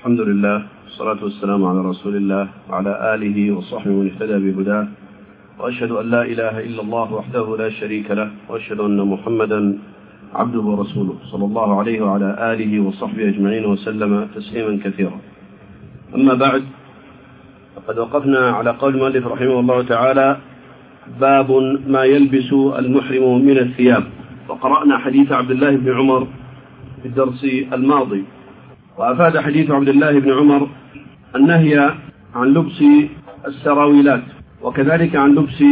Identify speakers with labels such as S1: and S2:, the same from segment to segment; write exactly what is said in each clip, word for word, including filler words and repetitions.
S1: الحمد لله والصلاة والسلام على رسول الله وعلى آله وصحبه من اهتدى بهداه، وأشهد أن لا إله إلا الله وحده لا شريك له، وأشهد أن محمدا عبده ورسوله صلى الله عليه وعلى آله وصحبه أجمعين وسلم تسليما كثيرا. أما بعد، فقد وقفنا على قول المؤلف رحمه الله تعالى: باب ما يلبس المحرم من الثياب. وقرأنا حديث عبد الله بن عمر في الدرس الماضي، وأفاد حديث عبد الله بن عمر النهي عن لبس السراويلات وكذلك عن لبس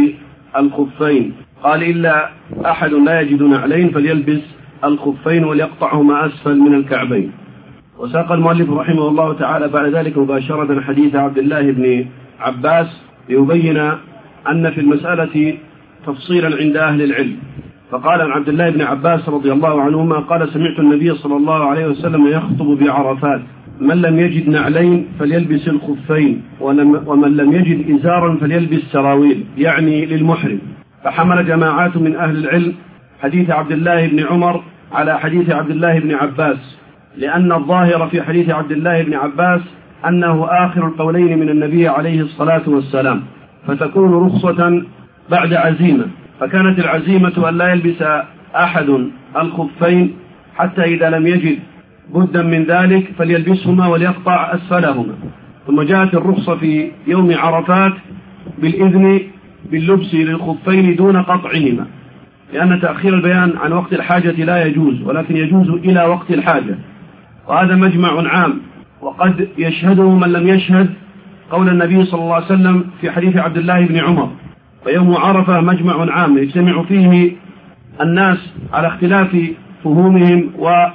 S1: الخفين. قال: إلا أحد لا يجد نعلين فليلبس الخفين وليقطعهما أسفل من الكعبين. وساق المؤلف رحمه الله تعالى بعد ذلك مباشرة حديث عبد الله بن عباس ليبين أن في المسألة تفصيلا عند أهل العلم. فقال عن عبد الله بن عباس رضي الله عنهما قال: سمعت النبي صلى الله عليه وسلم يخطب بعرفات: من لم يجد نعلين فليلبس الخفين، ومن لم يجد إزارا فليلبس سراويل، يعني للمحرم. فحمل جماعات من أهل العلم حديث عبد الله بن عمر على حديث عبد الله بن عباس، لأن الظاهر في حديث عبد الله بن عباس أنه آخر القولين من النبي عليه الصلاة والسلام، فتكون رخصة بعد عزيمة. فكانت العزيمة أن لا يلبس أحد الخفين حتى إذا لم يجد بدا من ذلك فليلبسهما وليقطع أسفلهما. ثم جاءت الرخصة في يوم عرفات بالإذن باللبس للخفين دون قطعهما، لأن تأخير البيان عن وقت الحاجة لا يجوز، ولكن يجوز إلى وقت الحاجة، وهذا مجمع عام. وقد يشهده من لم يشهد قول النبي صلى الله عليه وسلم في حديث عبد الله بن عمر: ويوم عرفة مجمع عام يجتمع فيه الناس على اختلاف فهومهم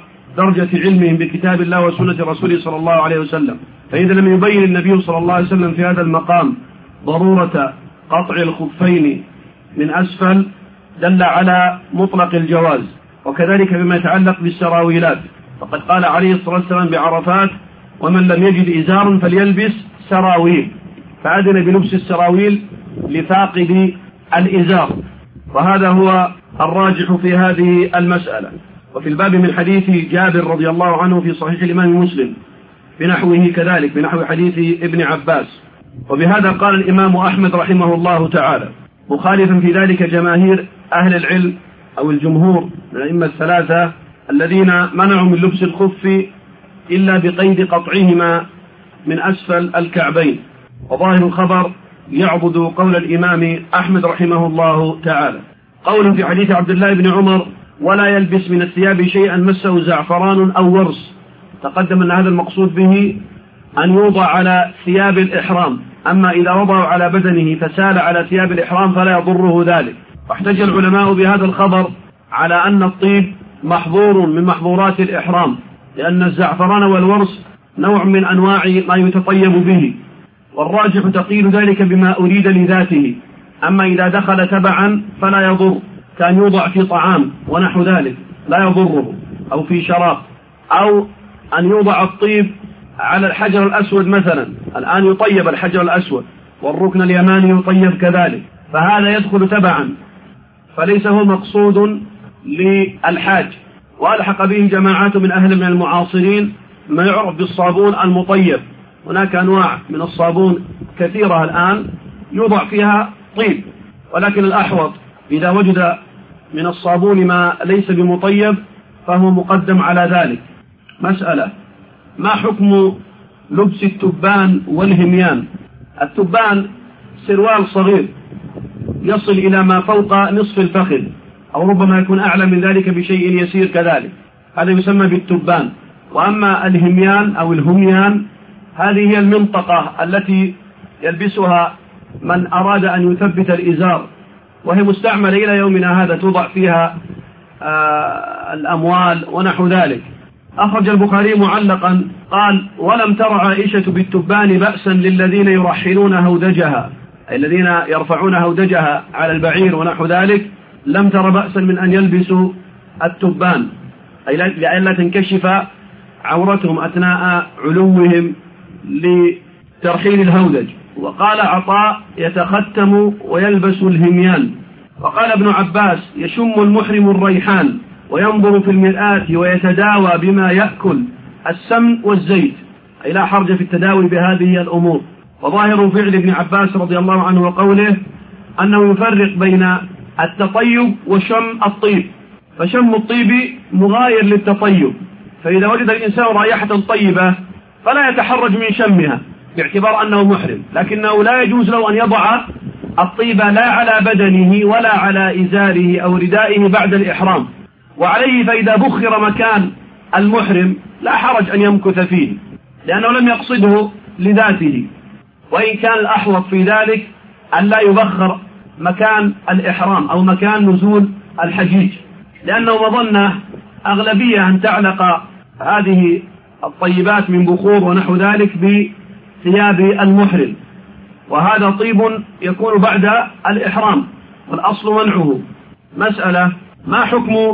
S1: ودرجة علمهم بكتاب الله وسنة رسوله صلى الله عليه وسلم. فإذا لم يبين النبي صلى الله عليه وسلم في هذا المقام ضرورة قطع الخفين من أسفل دل على مطلق الجواز. وكذلك بما يتعلق بالسراويلات، فقد قال عليه الصلاة والسلام بعرفات: ومن لم يجد إزار فليلبس سراويل، فأذن بلبس السراويل لفاقد الإزار، وهذا هو الراجح في هذه المسألة. وفي الباب من حديث جابر رضي الله عنه في صحيح الإمام مسلم بنحوه كذلك، بنحو حديث ابن عباس. وبهذا قال الإمام أحمد رحمه الله تعالى، مخالفا في ذلك جماهير أهل العلم أو الجمهور من الأئمة الثلاثة الذين منعوا من لبس الخف إلا بقيد قطعهما من أسفل الكعبين. وظاهر الخبر يعبد قول الإمام أحمد رحمه الله تعالى. قول في حديث عبد الله بن عمر: ولا يلبس من الثياب شيئا مسه زعفران أو ورس. تقدم أن هذا المقصود به أن يوضع على ثياب الإحرام، أما إذا وضعوا على بدنه فسال على ثياب الإحرام فلا يضره ذلك. واحتج العلماء بهذا الخبر على أن الطيب محظور من محظورات الإحرام، لأن الزعفران والورس نوع من أنواع ما يتطيب به، والراجح تقييد ذلك بما أريد لذاته. أما إذا دخل تبعا فلا يضر، كان يوضع في طعام ونحو ذلك لا يضره، أو في شراب، أو أن يوضع الطيب على الحجر الأسود مثلا. الآن يطيب الحجر الأسود والركن اليماني يطيب كذلك، فهذا يدخل تبعا، فليس هو مقصود للحاج. وألحق به جماعات من أهل من المعاصرين ما يعرف بالصابون المطيب. هناك أنواع من الصابون كثيرة الآن يوضع فيها طيب، ولكن الأحوط إذا وجد من الصابون ما ليس بمطيب فهو مقدم على ذلك. مسألة: ما حكم لبس التبان والهميان؟ التبان سروال صغير يصل إلى ما فوق نصف الفخذ، أو ربما يكون أعلى من ذلك بشيء يسير كذلك، هذا يسمى بالتبان. وأما الهميان أو الهميان هذه هي المنطقة التي يلبسها من أراد أن يثبت الإزار، وهي مستعملة إلى يومنا هذا، توضع فيها آه الأموال ونحو ذلك. أخرج البخاري معلقا قال: ولم تر عائشة بالتبان بأسا للذين يرحلون هودجها، أي الذين يرفعون هودجها على البعير ونحو ذلك، لم تر بأسا من أن يلبسوا التبان، أي لئلا تنكشف عورتهم أثناء علوهم لترحيل الهودج. وقال عطاء: يتختم ويلبس الهميان. وقال ابن عباس: يشم المحرم الريحان وينظر في المرآة ويتداوى بما يأكل السمن والزيت. أي لا حرج في التداوي بهذه الأمور. وظاهر فعل ابن عباس رضي الله عنه وقوله أنه يفرق بين التطيب وشم الطيب، فشم الطيب مغاير للتطيب، فإذا وجد الإنسان رائحة طيبة فلا يتحرج من شمها باعتبار أنه محرم، لكنه لا يجوز له أن يضع الطيب لا على بدنه ولا على إزاره أو ردائه بعد الإحرام. وعليه فإذا بخر مكان المحرم لا حرج أن يمكث فيه لأنه لم يقصده لذاته، وإن كان الأحوط في ذلك أن لا يبخر مكان الإحرام أو مكان نزول الحجيج، لأنه مظنة أغلبية أن تعلق هذه الطيبات من بخور ونحو ذلك بثياب المحرم، وهذا طيب يكون بعد الإحرام والأصل منعه. مسألة: ما حكم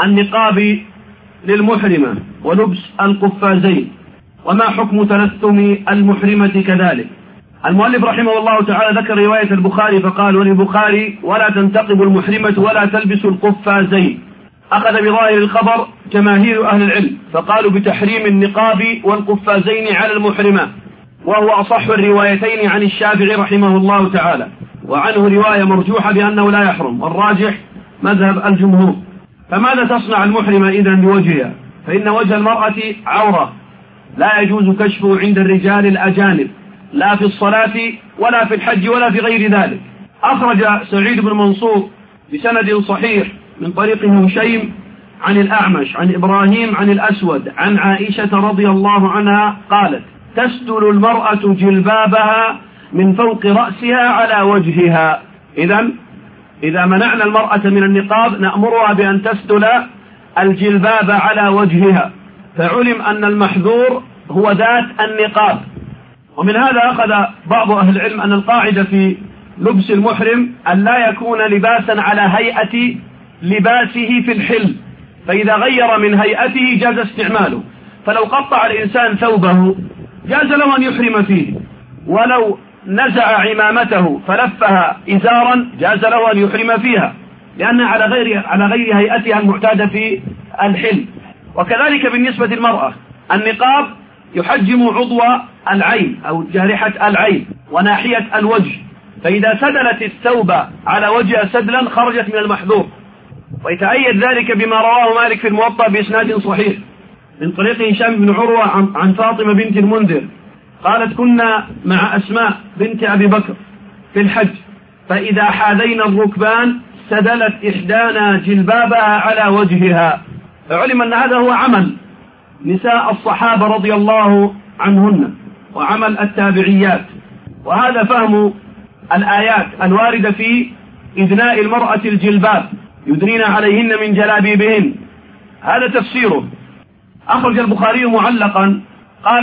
S1: النقاب للمحرمة ولبس القفازين، وما حكم تلثم المحرمة كذلك؟ المؤلف رحمه الله تعالى ذكر رواية البخاري فقال: وللبخاري ولا تنتقب المحرمة ولا تلبس القفازين. أخذ بظاهر الخبر جماهير أهل العلم فقالوا بتحريم النقاب والقفازين على المحرمات، وهو أصح الروايتين عن الشافعي رحمه الله تعالى، وعنه رواية مرجوحة بأنه لا يحرم، والراجح مذهب الجمهور. فماذا تصنع المحرمة إذن بوجهها؟ فإن وجه المرأة عورة لا يجوز كشفه عند الرجال الأجانب، لا في الصلاة ولا في الحج ولا في غير ذلك. أخرج سعيد بن منصور بسند صحيح من طريق هشيم عن الأعمش عن إبراهيم عن الأسود عن عائشة رضي الله عنها قالت: تسدل المرأة جلبابها من فوق رأسها على وجهها. إذن إذا منعنا المرأة من النقاب نأمرها بأن تسدل الجلباب على وجهها، فعلم أن المحذور هو ذات النقاب. ومن هذا أخذ بعض أهل العلم أن القاعدة في لبس المحرم أن لا يكون لباسا على هيئة لباسه في الحل، فإذا غير من هيئته جاز استعماله. فلو قطع الإنسان ثوبه جاز له أن يحرم فيه، ولو نزع عمامته فلفها إزارا جاز له أن يحرم فيها، لأنها على غير على غير هيئتها المعتادة في الحل. وكذلك بالنسبة للمرأة النقاب يحجم عضو العين أو جارحة العين وناحية الوجه، فإذا سدلت الثوب على وجه سدلا خرجت من المحذور. ويتأيد ذلك بما رواه مالك في الموطأ بإسناد صحيح من طريق هشام بن عروة عن فاطمة بنت المنذر قالت: كنا مع أسماء بنت أبي بكر في الحج، فإذا حاذينا الركبان سدلت إحدانا جلبابها على وجهها. فعلم أن هذا هو عمل نساء الصحابة رضي الله عنهن وعمل التابعيات، وهذا فهم الآيات الواردة في إدناء المرأة الجلباب يدنين عليهن من جلابيبهن، هذا تفسيره. أخرج البخاري معلقا قال: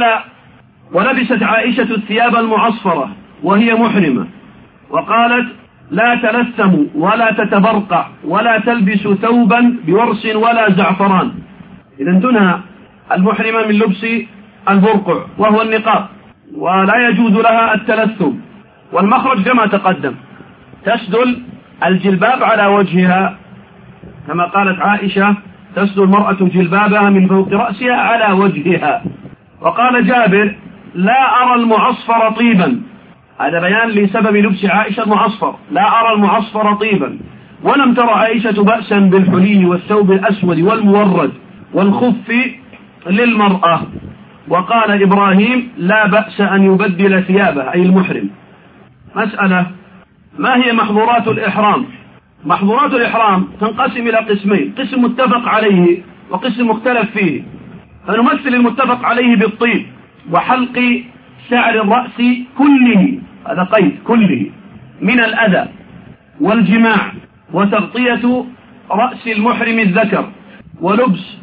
S1: ولبست عائشة الثياب المعصفرة وهي محرمة، وقالت: لا تلثم ولا تتبرقع ولا تلبس ثوبا بورس ولا زعفران. إذن تنهى المحرمة من لبس البرقع وهو النقاب، ولا يجوز لها التلثم. والمخرج كما تقدم: تسدل الجلباب على وجهها، كما قالت عائشة: تسدل المرأة جلبابها من فوق رأسها على وجهها. وقال جابر: لا أرى المعصفر طيبا، هذا بيان لسبب لبس عائشة المعصفر، لا أرى المعصفر طيبا. ولم ترى عائشة بأسا بالحلي والثوب الأسود والمورد والخف للمرأة. وقال إبراهيم: لا بأس أن يبدل ثيابه، أي المحرم. مسألة: ما هي محظورات الإحرام؟ محظورات الإحرام تنقسم إلى قسمين: قسم متفق عليه وقسم مختلف فيه. فنمثل المتفق عليه بالطيب وحلق شعر الرأس كله، هذا قيد كله، من الأذى والجماع، وتغطية رأس المحرم الذكر، ولبس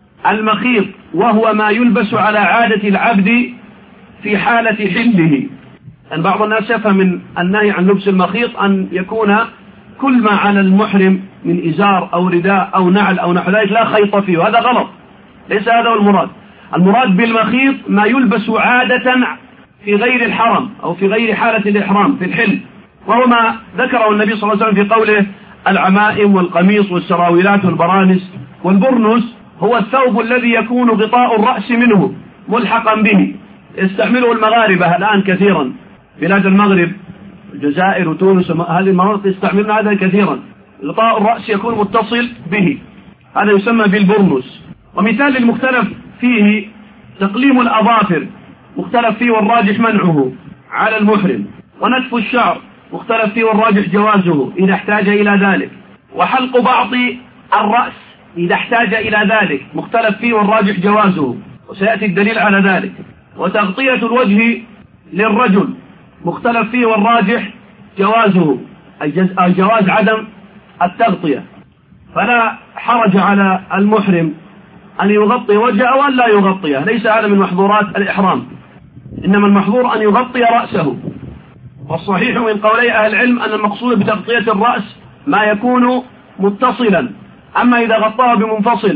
S1: المخيط وهو ما يلبس على عادة العبد في حالة حله. يعني بعض الناس يفهم من النهي عن لبس المخيط أن يكون كل ما على المحرم من إزار أو رداء أو نعل أو نحو ذلك لا خيط فيه، وهذا غلط، ليس هذا هو المراد. المراد بالمخيط ما يلبس عادة في غير الحرم أو في غير حالة الإحرام في الحل، وهو ما ذكره النبي صلى الله عليه وسلم في قوله: العمائم والقميص والسراويلات والبرانس. والبرنس هو الثوب الذي يكون غطاء الرأس منه ملحقا به، يستعمله المغاربة الآن كثيرا، بلاد المغرب الجزائر وتونس هذه المناطق يستعملون هذا كثيرا. غطاء الرأس يكون متصل به، هذا يسمى بالبرنس. ومثال المختلف فيه تقليم الأظافر، مختلف فيه والراجح منعه على المحرم. ونتف الشعر مختلف فيه والراجح جوازه إذا احتاج إلى ذلك. وحلق بعض الرأس إذا احتاج إلى ذلك مختلف فيه والراجح جوازه، وسيأتي الدليل على ذلك. وتغطية الوجه للرجل مختلف فيه والراجح جوازه، أي جواز عدم التغطية. فلا حرج على المحرم أن يغطي وجهه أو أن لا يغطيه، ليس هذا من محظورات الإحرام، إنما المحظور أن يغطي رأسه. والصحيح من قولي أهل العلم أن المقصود بتغطية الرأس ما يكون متصلا، أما إذا غطاه بمنفصل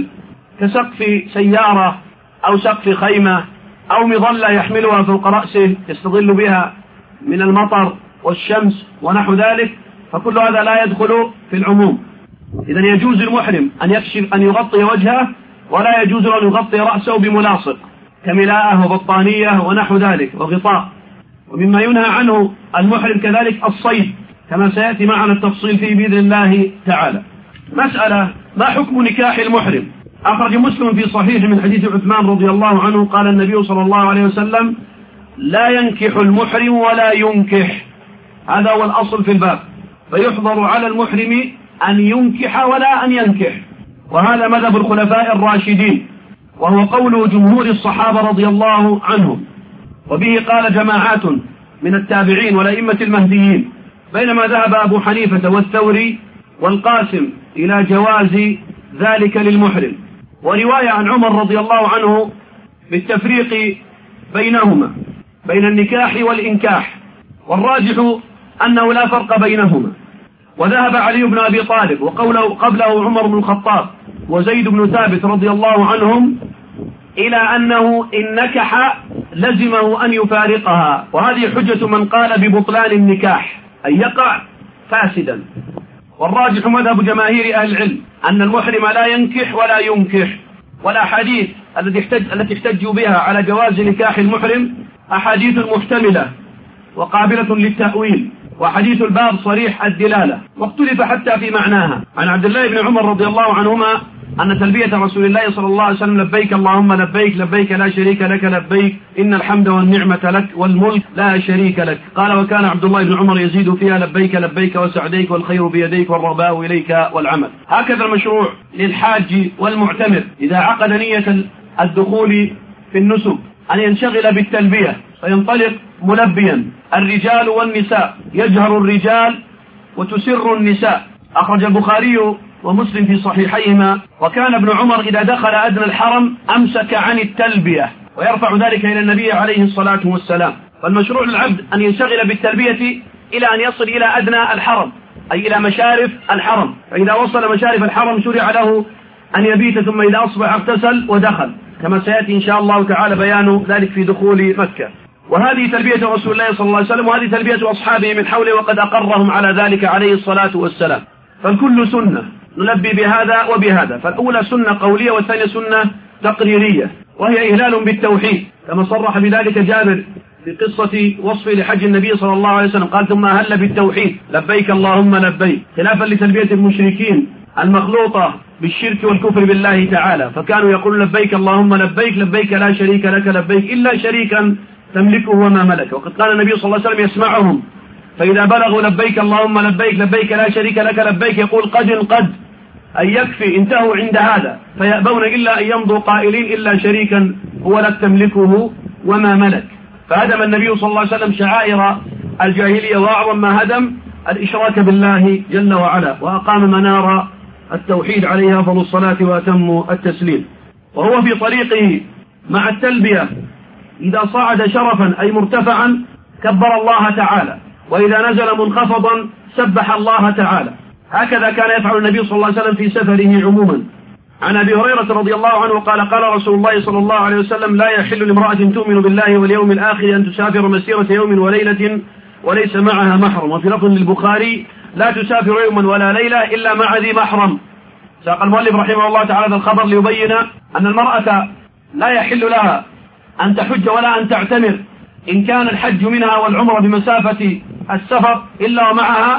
S1: كسقف سيارة أو سقف خيمة أو مظلة يحملها فوق رأسه يستظل بها من المطر والشمس ونحو ذلك، فكل هذا لا يدخل في العموم. إذن يجوز المحرم أن يكشف أن يغطي وجهه، ولا يجوز أن يغطي رأسه بملاصق كملاءة وبطانية ونحو ذلك وغطاء. ومما ينهى عنه المحرم كذلك الصيد، كما سيأتي معنا التفصيل فيه بإذن الله تعالى. مسألة: ما حكم نكاح المحرم؟ أخرج مسلم في صحيح من حديث عثمان رضي الله عنه قال النبي صلى الله عليه وسلم: لا ينكح المحرم ولا ينكح. هذا هو الأصل في الباب، فيحظر على المحرم أن ينكح ولا أن ينكح، وهذا مذهب الخلفاء الراشدين، وهو قول جمهور الصحابة رضي الله عنهم، وبه قال جماعات من التابعين والأئمة المهديين، بينما ذهب أبو حنيفة والثوري والقاسم إلى جواز ذلك للمحرم. ورواية عن عمر رضي الله عنه بالتفريق بينهما، بين النكاح والإنكاح، والراجح أنه لا فرق بينهما. وذهب علي بن أبي طالب وقوله قبله عمر بن الخطاب وزيد بن ثابت رضي الله عنهم إلى أنه إن نكح لزمه أن يفارقها، وهذه حجة من قال ببطلان النكاح أن يقع فاسدا. والراجح مذهب جماهير أهل العلم أن المحرم لا ينكح ولا ينكح. والأحاديث التي احتج التي احتجوا بها على جواز نكاح المحرم أحاديث محتملة وقابلة للتأويل، وحديث الباب صريح الدلالة، واختلف حتى في معناها. عن عبد الله بن عمر رضي الله عنهما أن تلبية رسول الله صلى الله عليه وسلم: لبيك اللهم لبيك لبيك لا شريك لك لبيك إن الحمد والنعمة لك والملك لا شريك لك. قال: وكان عبد الله بن عمر يزيد فيها: لبيك لبيك وسعديك والخير بيديك والرغباء إليك والعمل. هكذا المشروع للحاج والمعتمر إذا عقد نية الدخول في النسك أن ينشغل بالتلبية فينطلق ملبيا، الرجال والنساء، يجهر الرجال وتسر النساء. أخرج البخاري ومسلم في صحيحيهما: وكان ابن عمر إذا دخل أدنى الحرم أمسك عن التلبية، ويرفع ذلك إلى النبي عليه الصلاة والسلام. فالمشروع للعبد أن ينشغل بالتلبية إلى أن يصل إلى أدنى الحرم، أي إلى مشارف الحرم، فإذا وصل مشارف الحرم شرع له أن يبيت، ثم إذا أصبح اغتسل ودخل، كما سيأتي إن شاء الله تعالى بيان ذلك في دخول مكة. وهذه تلبية رسول الله صلى الله عليه وسلم، وهذه تلبية أصحابه من حوله، وقد أقرهم على ذلك عليه الصلاة والسلام. فالكل سنة نلبي بهذا وبهذا، فالأولى سنة قولية والثانية سنة تقريرية، وهي إهلال بالتوحيد، كما صرح بذلك جابر في قصة وصفه لحج النبي صلى الله عليه وسلم، قال: ثم أهل بالتوحيد لبيك اللهم لبيك، خلافا لتلبية المشركين المخلوطة بالشرك والكفر بالله تعالى، فكانوا يقولون: لبيك اللهم لبيك لبيك لا شريك لك لبيك إلا شريكا تملكه وما ملك. وقد قال النبي صلى الله عليه وسلم يسمعهم، فإذا بلغوا لبيك اللهم لبيك لبيك لا شريك لك لبيك يقول: قد قد، أي يكفي، انتهوا عند هذا، فيأبون إلا أن يمضوا قائلين: إلا شريكا هو لك تملكه وما ملك. فهدم النبي صلى الله عليه وسلم شعائر الجاهلية، وأعظم ما هدم الإشراك بالله جل وعلا، وأقام منار التوحيد عليها أفضل الصلاة وأتم التسليم. وهو في طريقه مع التلبية إذا صعد شرفا أي مرتفعا كبر الله تعالى، وإذا نزل منخفضا سبح الله تعالى. هكذا كان يفعل النبي صلى الله عليه وسلم في سفره عموما. عن أبي هريرة رضي الله عنه قال: قال رسول الله صلى الله عليه وسلم: لا يحل لامرأة تؤمن بالله واليوم الآخر أن تسافر مسيرة يوم وليلة وليس معها محرم. وفي لفظ للبخاري: لا تسافر يوما ولا ليلة إلا مع ذي محرم. ساق المؤلف رحمه الله تعالى هذا الخبر ليبين أن المرأة لا يحل لها
S2: أن تحج ولا أن تعتمر إن كان الحج منها والعمرة بمسافة السفر إلا ومعها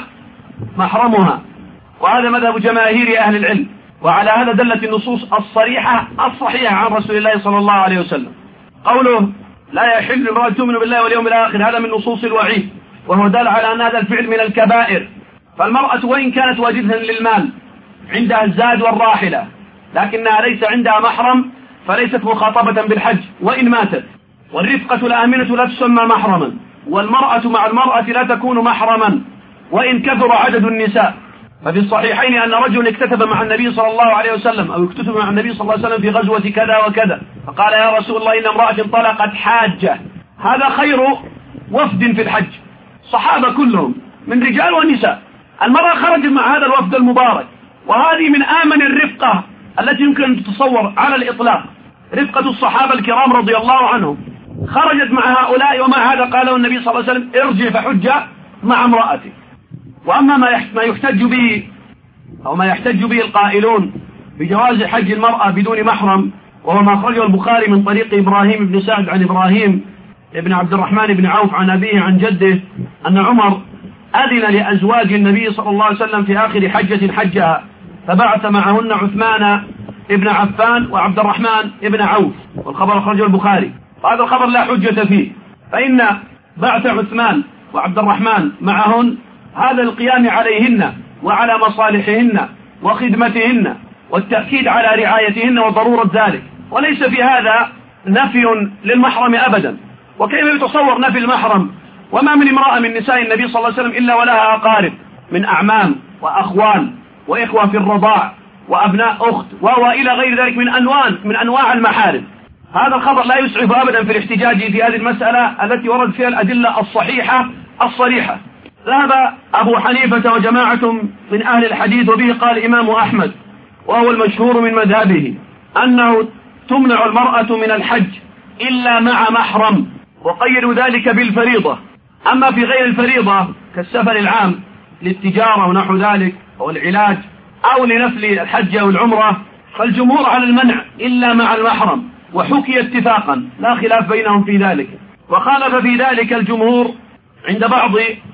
S2: محرمها. وهذا مذهب جماهير أهل العلم، وعلى هذا دلت النصوص الصريحة الصحيحة عن رسول الله صلى الله عليه وسلم. قوله لا يحل امرأة تؤمن بالله واليوم الآخر هذا من نصوص الوعيد، وهو دل على أن هذا الفعل من الكبائر. فالمرأة وإن كانت واجدة للمال عندها الزاد والراحلة لكنها ليس عندها محرم فليست مخاطبة بالحج وإن ماتت. والرفقة الآمنة لا تسمى محرما، والمرأة مع المرأة لا تكون محرما وإن كثر عدد النساء. ففي الصحيحين أن رجل اكتتب مع النبي صلى الله عليه وسلم أو اكتتب مع النبي صلى الله عليه وسلم في غزوة كذا وكذا، فقال يا رسول الله إن امرأة انطلقت حاجة. هذا خير وفد في الحج، صحابة كلهم من رجال ونساء. المرأة خرجت مع هذا الوفد المبارك، وهذه من آمن الرفقة التي يمكن أن تتصور على الإطلاق. رفقة الصحابة الكرام رضي الله عنهم خرجت مع هؤلاء، ومع هذا قاله النبي صلى الله عليه وسلم ارجع فحج مع امرأتك. وأما ما يحتج به أو ما يحتج به القائلون بجواز حج المرأة بدون محرم، وهو ما أخرجه البخاري من طريق إبراهيم بن سعد عن إبراهيم بن عبد الرحمن بن عوف عن أبيه عن جده أن عمر أذن لأزواج النبي صلى الله عليه وسلم في آخر حجة حجها، فبعث معهن عثمان ابن عفان وعبد الرحمن ابن عوف، والخبر أخرجه البخاري. وهذا الخبر لا حجة فيه، فإن بعث عثمان وعبد الرحمن معهن هذا القيام عليهن وعلى مصالحهن وخدمتهن والتأكيد على رعايتهن وضرورة ذلك، وليس في هذا نفي للمحرم أبدا. وكيف يتصور نفي المحرم وما من امرأة من نساء النبي صلى الله عليه وسلم إلا ولها أقارب من أعمام وأخوان وإخوة في الرضاع وأبناء أخت وإلى غير ذلك من أنواع من أنواع المحارم. هذا الخبر لا يسعف أبدا في الاحتجاج في هذه المسألة التي ورد فيها الأدلة الصحيحة الصريحة. ذهب أبو حنيفة وجماعة من أهل الحديث، وبه قال الإمام أحمد وهو المشهور من مذهبه، أنه تمنع المرأة من الحج إلا مع محرم، وقيدوا ذلك بالفريضة. أما في غير الفريضة كالسفر العام للتجارة ونحو ذلك أو العلاج أو لنفل الحج أو العمرة فالجمهور على المنع إلا مع المحرم، وحكي اتفاقا لا خلاف بينهم في ذلك. وخالف في ذلك الجمهور عند بعض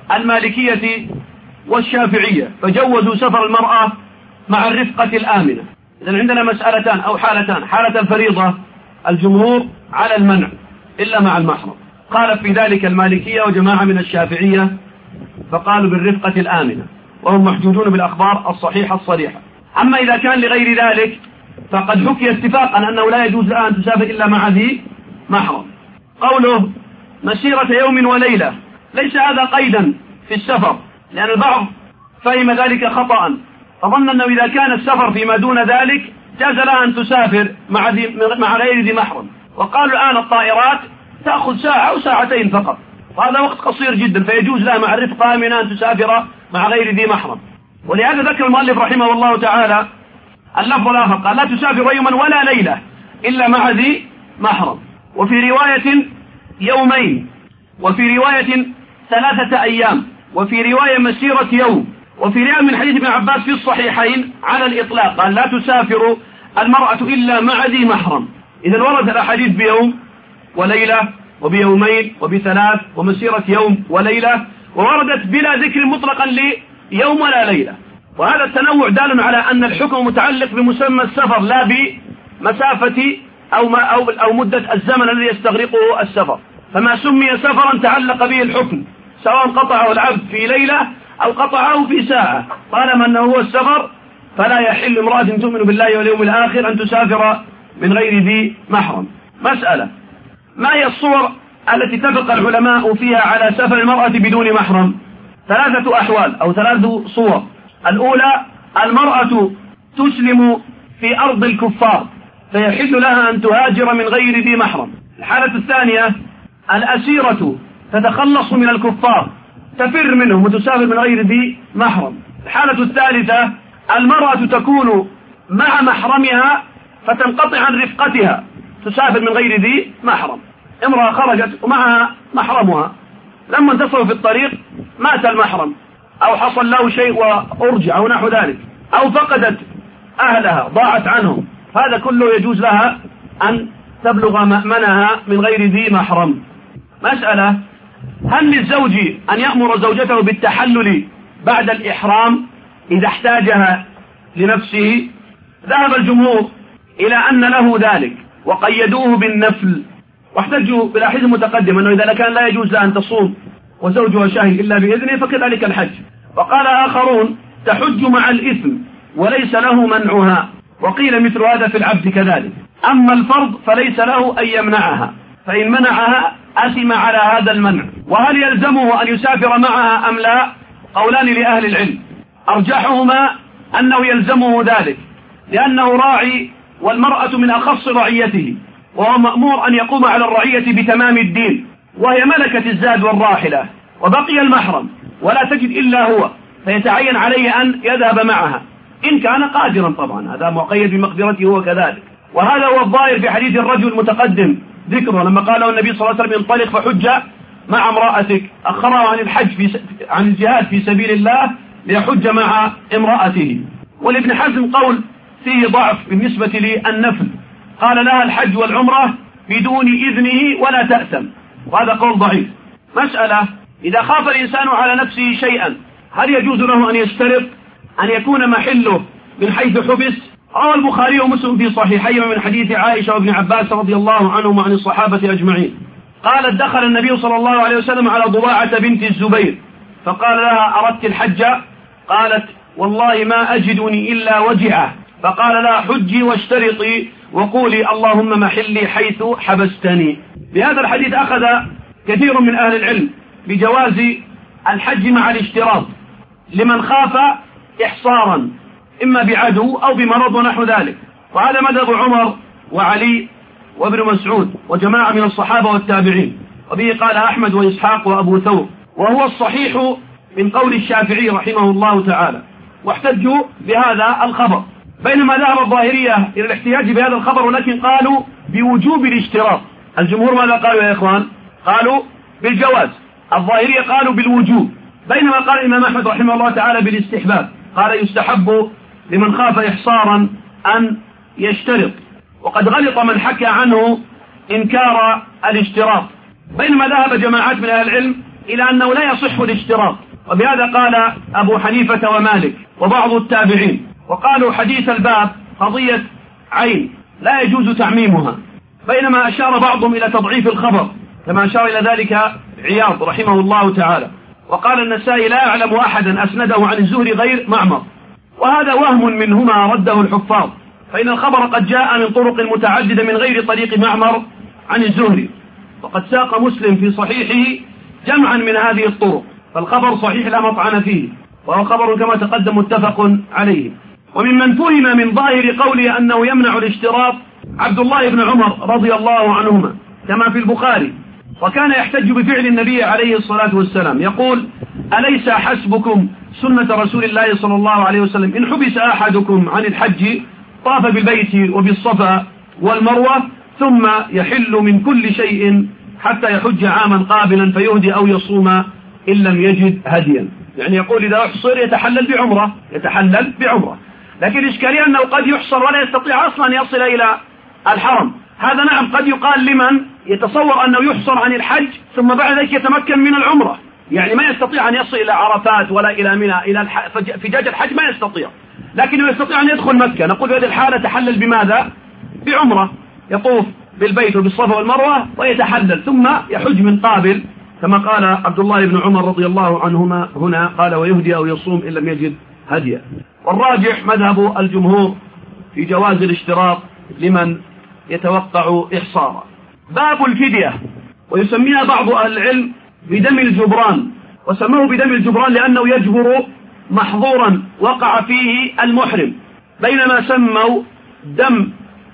S2: المالكية والشافعية، فجوزوا سفر المرأة مع الرفقة الآمنة. إذن عندنا مسألتان أو حالتان: حالة الفريضة الجمهور على المنع إلا مع المحرم، خالف في ذلك المالكية وجماعة من الشافعية فقالوا بالرفقة الآمنة، وهم محجوجون بالأخبار الصحيحة الصريحة. أما إذا كان لغير ذلك فقد حكي اتفاقا أنه لا يجوز لها أن تسافر إلا مع ذي محرم. قوله مسيرة يوم وليلة ليس هذا قيدا في السفر، لأن البعض فهم ذلك خطأ، فظن أنه إذا كان السفر فيما دون ذلك جاز لها أن تسافر مع, مع غير ذي محرم. وقالوا الآن الطائرات تأخذ ساعة أو ساعتين فقط، وهذا وقت قصير جدا، فيجوز لها مع الرفقة آمنة أن تسافر مع غير ذي محرم. ولهذا ذكر المؤلف رحمه الله تعالى اللفظ الآخر، قال لا تسافر يوما ولا ليلة إلا مع ذي محرم. وفي رواية يومين، وفي رواية ثلاثة أيام، وفي رواية مسيرة يوم، وفي رواية من حديث ابن عباس في الصحيحين على الإطلاق قال لا تسافر المرأة إلا مع ذي محرم. إذا ورد الأحاديث بيوم وليلة وبيومين وبثلاث ومسيرة يوم وليلة، ووردت بلا ذكر مطلقا ليوم ولا ليلة. وهذا التنوع دال على أن الحكم متعلق بمسمى السفر لا بمسافة أو, ما أو, أو مدة الزمن الذي يستغرقه السفر. فما سمي سفرا تعلق به الحكم، سواء قطعه العبد في ليلة أو قطعه في ساعة، طالما أنه هو السفر فلا يحل امرأة تؤمن بالله واليوم الآخر أن تسافر من غير ذي محرم. مسألة: ما هي الصور التي اتفق العلماء فيها على سفر المرأة بدون محرم؟ ثلاثة أحوال أو ثلاث صور. الأولى: المرأة تسلم في أرض الكفار فيحل لها أن تهاجر من غير ذي محرم. الحالة الثانية: الأسيرة تتخلص من الكفار تفر منهم وتسافر من غير ذي محرم. الحالة الثالثة: المرأة تكون مع محرمها فتنقطع عن رفقتها تسافر من غير ذي محرم. امرأة خرجت ومعها محرمها، لما انتصروا في الطريق مات المحرم أو حصل له شيء وأرجع أو نحو ذلك، أو فقدت أهلها ضاعت عنهم، هذا كله يجوز لها أن تبلغ مأمنها من غير ذي محرم. مسألة: هل للزوج أن يأمر زوجته بالتحلل بعد الإحرام إذا احتاجها لنفسه؟ ذهب الجمهور إلى أن له ذلك وقيدوه بالنفل، واحتجوا بالأحاديث المتقدمة أنه إذا كان لا يجوز لها أن تصوم وزوجها شاهد إلا بإذنه فكذلك الحج. وقال آخرون: تحج مع الإثم وليس له منعها، وقيل مثل هذا في العبد كذلك. أما الفرض فليس له أن يمنعها، فإن منعها أثم على هذا المنع. وهل يلزمه أن يسافر معها أم لا؟ قولان لأهل العلم، أرجحهما أنه يلزمه ذلك، لأنه راعي والمرأة من أخص رعيته، وهو مأمور أن يقوم على الرعية بتمام الدين، وهي ملكة الزاد والراحلة. وبقي المحرم ولا تجد إلا هو، فيتعين عليه أن يذهب معها إن كان قادرا، طبعا هذا مقيد بمقدرته هو كذلك. وهذا هو الظاهر في حديث الرجل المتقدم ذكره لما قال له النبي صلى الله عليه وسلم: انطلق فحج مع امرأتك، أخره عن الحج في عن الجهاد في سبيل الله ليحج مع امرأته. ولابن حزم قول فيه ضعف بالنسبة للنفل، قال: لها الحج والعمرة بدون إذنه ولا تأثم، وهذا قول ضعيف. مسألة: إذا خاف الإنسان على نفسه شيئا هل يجوز له أن يشترط أن يكون محله من حيث حبس؟ روى البخاري ومسلم في صحيحيهما من حديث عائشة وابن عباس رضي الله عنهم وعن الصحابة أجمعين قالت: دخل النبي صلى الله عليه وسلم على ضباعة بنت الزبير فقال لها: أردت الحج؟ قالت: والله ما أجدني إلا وجعه. فقال لها: حجي واشترطي وقولي اللهم محلي حيث حبستني. بهذا الحديث أخذ كثير من أهل العلم بجواز الحج مع الاشتراط لمن خاف إحصارا إما بعدو أو بمرض ونحو ذلك، وهذا مذهب عمر وعلي وابن مسعود وجماعة من الصحابة والتابعين، وبه قال أحمد وإسحاق وأبو ثور، وهو الصحيح من قول الشافعي رحمه الله تعالى. واحتجوا بهذا الخبر، بينما ذهب الظاهرية إلى الاحتجاج بهذا الخبر ولكن قالوا بوجوب الاشتراط. الجمهور ماذا قالوا يا إخوان؟ قالوا بالجواز. الظاهرية قالوا بالوجوب، بينما قال الإمام أحمد رحمه الله تعالى بالاستحباب، قال يستحب لمن خاف إحصارا أن يشترط، وقد غلط من حكى عنه إنكار الاشتراط. بينما ذهب جماعات من أهل العلم إلى أنه لا يصح الاشتراط، وبهذا قال أبو حنيفة ومالك وبعض التابعين، وقالوا حديث الباب قضية عين لا يجوز تعميمها، بينما أشار بعضهم إلى تضعيف الخبر كما أشار إلى ذلك عياض رحمه الله تعالى. وقال النسائي: لا أعلم أحدا أسنده عن الزهري غير معمر، وهذا وهم منهما رده الحفاظ، فإن الخبر قد جاء من طرق متعددة من غير طريق معمر عن الزهري، وقد ساق مسلم في صحيحه جمعا من هذه الطرق، فالخبر صحيح لا مطعن فيه، وهو خبر كما تقدم متفق عليه. وممن فهم من ظاهر قوله أنه يمنع الاشتراط عبد الله بن عمر رضي الله عنهما كما في البخاري، وكان يحتج بفعل النبي عليه الصلاة والسلام، يقول: أليس حسبكم سنة رسول الله صلى الله عليه وسلم إن حبس أحدكم عن الحج طاف بالبيت وبالصفا والمروة ثم يحل من كل شيء حتى يحج عاما قابلا فيهدي أو يصوم إن لم يجد هديا. يعني يقول إذا أحصر يتحلل بعمرة يتحلل بعمرة لكن الإشكالية أنه قد يحصر ولا يستطيع أصلا أن يصل إلى الحرم. هذا نعم قد يقال لمن يتصور أنه يحصر عن الحج ثم بعد ذلك يتمكن من العمرة، يعني ما يستطيع أن يصل إلى عرفات ولا إلى منى إلى الح... فجاج الحج ما يستطيع، لكنه يستطيع أن يدخل مكة. نقول في هذه الحالة تحلل بماذا؟ بعمرة، يطوف بالبيت وبالصفا والمروة ويتحلل ثم يحج من قابل كما قال عبد الله بن عمر رضي الله عنهما هنا، قال: ويهدي أو يصوم إن لم يجد هديا. والراجح مذهب الجمهور في جواز الاشتراط لمن يتوقع إحصارا. باب الفدية، ويسميها بعض أهل العلم بدم الجبران، وسموه بدم الجبران لأنه يجبر محظورا وقع فيه المحرم، بينما سموا دم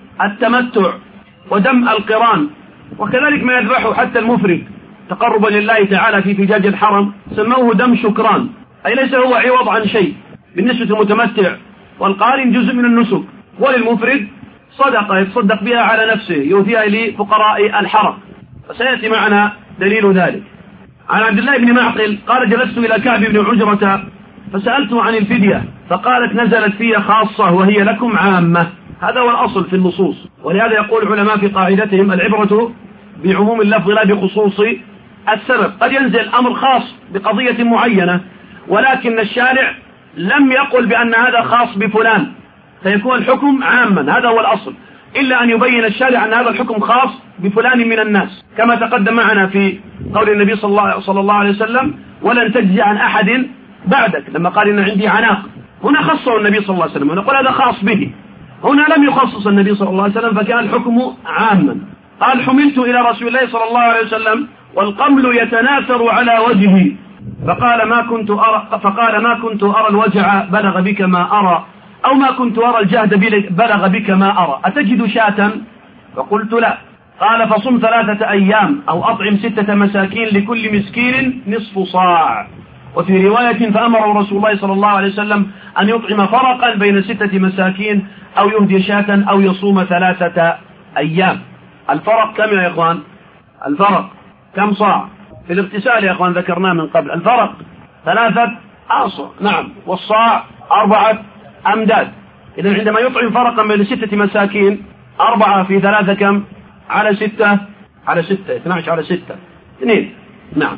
S2: التمتع ودم القران وكذلك ما يذبحه حتى المفرد تقربا لله تعالى في فجاج الحرم سموه دم شكران، أي ليس هو عوض عن شيء. بالنسبة للمتمتع والقارن جزء من النسك، وللمفرد صدقة يتصدق بها على نفسه يؤتيها لفقراء الحرم، وسيأتي معنا دليل ذلك. عن عبد الله بن معقل قال: جلست إلى كعب بن عجرة فسألته عن الفدية فقالت: نزلت في خاصة وهي لكم عامة. هذا هو الأصل في النصوص. ولهذا يقول العلماء في قاعدتهم العبرة بعموم اللفظ لا بخصوص السبب. قد ينزل أمر خاص بقضية معينة ولكن الشارع لم يقل بأن هذا خاص بفلان فيكون الحكم عاما، هذا هو الأصل، إلا أن يبين الشارع أن هذا الحكم خاص بفلان من الناس، كما تقدم معنا في قول النبي صلى الله, صلى الله عليه وسلم ولن تجزي عن أحد بعدك، لما قال إن عندي عناق، هنا خصه النبي صلى الله عليه وسلم ونقول هذا خاص به، هنا لم يخصص النبي صلى الله عليه وسلم فكان الحكم عاما. قال حملت إلى رسول الله صلى الله عليه وسلم والقمل يتناثر على وجهي فقال ما كنت أرى فقال ما كنت أرى الوجع بلغ بك ما أرى أو ما كنت أرى الجهد بلغ بك ما أرى أتجد شاة؟ فقلت لا. قال فصم ثلاثة أيام أو أطعم ستة مساكين لكل مسكين نصف صاع. وفي رواية فأمر رسول الله صلى الله عليه وسلم أن يطعم فرقا بين ستة مساكين أو يهدي شاة أو يصوم ثلاثة أيام. الفرق كم يا إخوان؟ الفرق كم صاع؟ في الاغتسال يا إخوان ذكرناه من قبل، الفرق ثلاثة أعصر، نعم، والصاع أربعة أمداد. إذن عندما يطعم فرقا بين ستة مساكين أربعة في ثلاثة كم؟ على ستة على ستة اثنى عشر على ستة اثنين، نعم.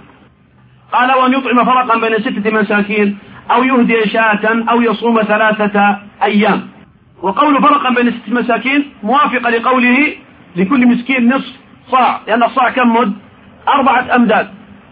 S2: قال وأن يطعم فرقا بين ستة مساكين أو يهدي شاة أو يصوم ثلاثة أيام. وقول فرقا بين ستة مساكين موافقة لقوله لكل مسكين نصف صاع، لأن الصاع كم مد؟ أربعة أمداد،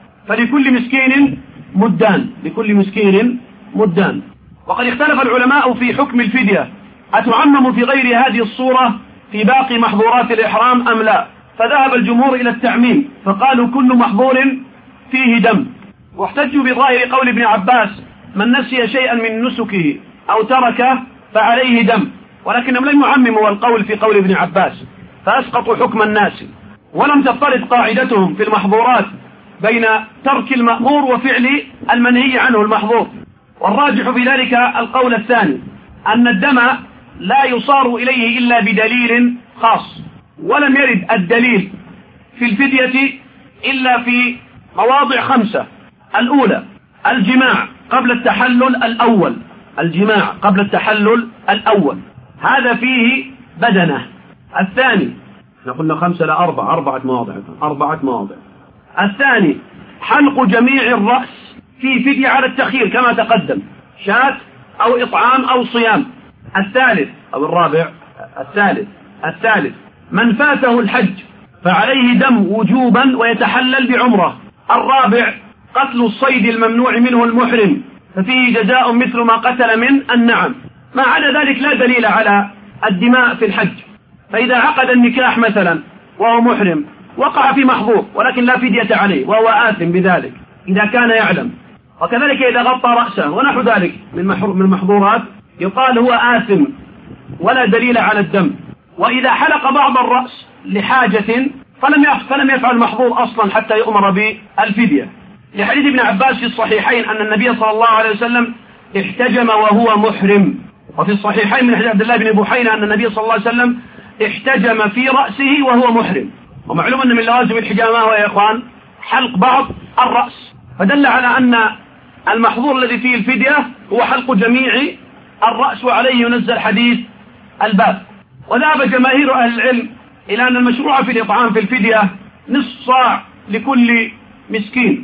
S2: فلكل مسكين مدان، لكل مسكين مدان. وقد اختلف العلماء في حكم الفدية، أتعمم في غير هذه الصورة في باقي محظورات الإحرام أم لا؟ فذهب الجمهور إلى التعميم فقالوا كل محظور فيه دم، واحتجوا بظاهر قول ابن عباس من نسي شيئا من نسكه أو تركه فعليه دم، ولكنهم لم يعمموا القول في قول ابن عباس فأسقطوا حكم الناس. ولم تضطرد قاعدتهم في المحظورات بين ترك المأمور وفعل المنهي عنه المحظور، والراجح في ذلك القول الثاني أن الدم لا يصار إليه إلا بدليل خاص، ولم يرد الدليل في الفدية إلا في مواضع خمسة. الأولى الجماع قبل التحلل الأول، الجماع قبل التحلل الأول هذا فيه بدنة. الثاني قلنا خمسة لا أربعة أربعة مواضع أربعة مواضع. الثاني حلق جميع الرأس في فدية على التخيير كما تقدم، شاة أو إطعام أو صيام. الثالث أو الرابع الثالث الثالث من فاته الحج فعليه دم وجوبا ويتحلل بعمرة. الرابع قتل الصيد الممنوع منه المحرم ففيه جزاء مثل ما قتل من النعم. ما عدا ذلك لا دليل على الدماء في الحج. فإذا عقد النكاح مثلا وهو محرم وقع في محظور ولكن لا فدية عليه وهو آثم بذلك إذا كان يعلم. وكذلك إذا غطى رأسه ونحو ذلك من المحظورات يقال هو آثم ولا دليل على الدم. وإذا حلق بعض الرأس لحاجة فلم فلم يفعل محظور أصلا حتى يؤمر بالفدية، لحديث ابن عباس في الصحيحين أن النبي صلى الله عليه وسلم احتجم وهو محرم. وفي الصحيحين من حديث عبد الله بن بحينة أن النبي صلى الله عليه وسلم احتجم في رأسه وهو محرم. ومعلوم أن من لوازم الحجامة هو يا إخوان حلق بعض الرأس، فدل على أن المحظور الذي فيه الفدية هو حلق جميع الرأس، وعليه ينزل حديث الباب. وذهب جماهير أهل العلم إلى أن المشروع في الإطعام في الفدية نصف صاع لكل مسكين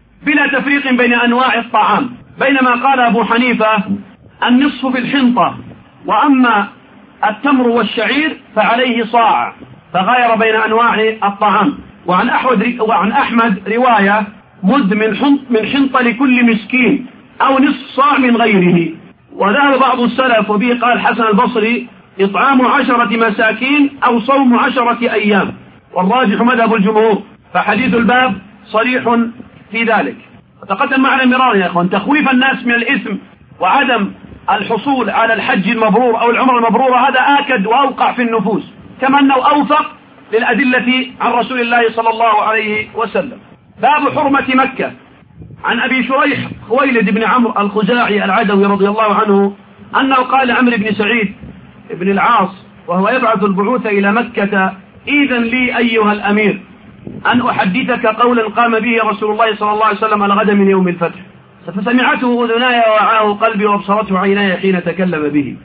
S2: بلا تفريق بين أنواع الطعام، بينما قال أبو حنيفة النصف في الحنطة، وأما التمر والشعير فعليه صاع، فغير بين أنواع الطعام. وعن أحمد وعن أحمد رواية مد من حنط من حنطة لكل مسكين أو نصف صاع من غيره. وذهب بعض السلف وبه قال حسن البصري إطعام عشرة مساكين أو صوم عشرة أيام، والراجح مذهب الجمهور، فحديث الباب صريح في ذلك. وتقدم معنا مرارا يا أخوان تخويف الناس من الإثم وعدم الحصول على الحج المبرور أو العمر المبرورة، هذا آكد وأوقع في النفوس، كما أنه أوثق للأدلة عن رسول الله صلى الله عليه وسلم. باب حرمة مكة. عن أبي شريح خويلد بن عمرو الخزاعي العدوي رضي الله عنه أنه قال عمرو بن سعيد بن العاص وهو يبعث البعوث إلى مكة إذن لي أيها الأمير أن أحدثك قولا قام به رسول الله صلى الله عليه وسلم على غد من يوم الفتح، فسمعته أذناي ووعاه قلبي وابصرته عيناي حين تكلم به.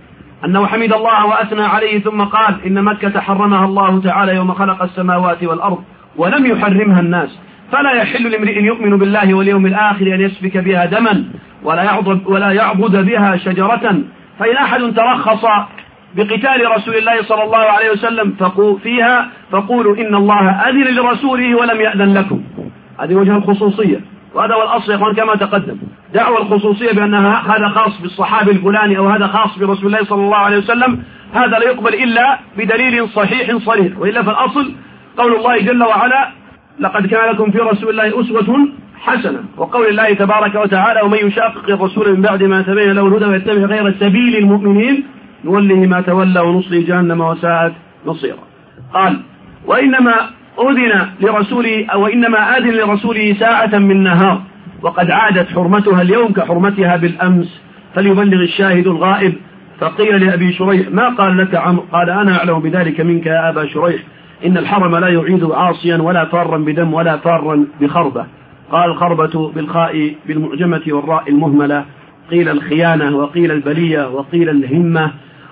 S2: أنه حمد الله وأثنى عليه ثم قال إن مكة حرمها الله تعالى يوم خلق السماوات والأرض ولم يحرمها الناس، فلا يحل لامرئ يؤمن بالله واليوم الآخر أن يسفك بها دما ولا يعضد, ولا يعضد بها شجرة. فإن أحد ترخص بقتال رسول الله صلى الله عليه وسلم فيها فقولوا إن الله أذن لرسوله ولم يأذن لكم. هذه وجه الخصوصية، وهذا هو الأصل يا إخوان كما تقدم. دعوة الخصوصية بأن هذا خاص بالصحابي الفلاني أو هذا خاص برسول الله صلى الله عليه وسلم، هذا لا يقبل إلا بدليل صحيح صريح، وإلا في الأصل قول الله جل وعلا لقد كان لكم في رسول الله أسوة حسنة، وقول الله تبارك وتعالى ومن يشاقق الرسول من بعد ما تبين له الهدى ويتبع غير سبيل المؤمنين نوله ما تولى ونصلي جهنم وساءت مصيرا. قال وإنما أذن لرسوله أو إنما آذن لرسوله ساعة من نهار وقد عادت حرمتها اليوم كحرمتها بالأمس فليبلغ الشاهد الغائب. فقيل لأبي شريح ما قال لك عمرو؟ قال أنا أعلم بذلك منك يا أبا شريح، إن الحرم لا يعيد عاصيا ولا فارا بدم ولا فارا بخربة. قال الخربة بالخاء بالمعجمة والراء المهملة، قيل الخيانة وقيل البلية وقيل الهمة،